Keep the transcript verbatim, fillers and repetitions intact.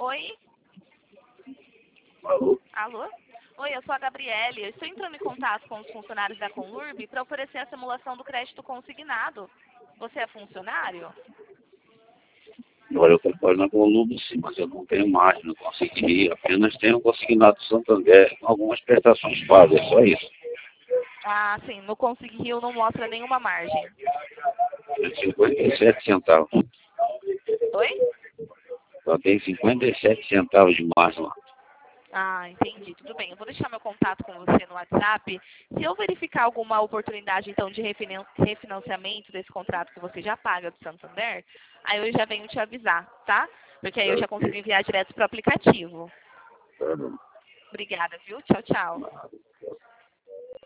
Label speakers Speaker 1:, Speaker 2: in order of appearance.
Speaker 1: Oi?
Speaker 2: Alô?
Speaker 1: Alô? Oi, eu sou a Gabriele. Eu estou entrando em contato com os funcionários da Conlurb para oferecer a simulação do crédito consignado. Você é funcionário?
Speaker 2: Olha, eu trabalho na Columbo, sim, mas eu não tenho mais, não conseguiria. Apenas tenho consignado Santander com algumas prestações pagas, só isso.
Speaker 1: Ah, sim. No Consig Rio não mostra nenhuma margem.
Speaker 2: É cinquenta e sete centavos.
Speaker 1: Oi?
Speaker 2: Só tem cinquenta e sete centavos de margem lá.
Speaker 1: Ah, entendi. Tudo bem. Eu vou deixar meu contato com você no WhatsApp. Se eu verificar alguma oportunidade, então, de refinan- refinanciamento desse contrato que você já paga do Santander, aí eu já venho te avisar, tá? Porque aí eu já consigo enviar direto para o aplicativo.
Speaker 2: Tá bom.
Speaker 1: Obrigada, viu? Tchau, tchau.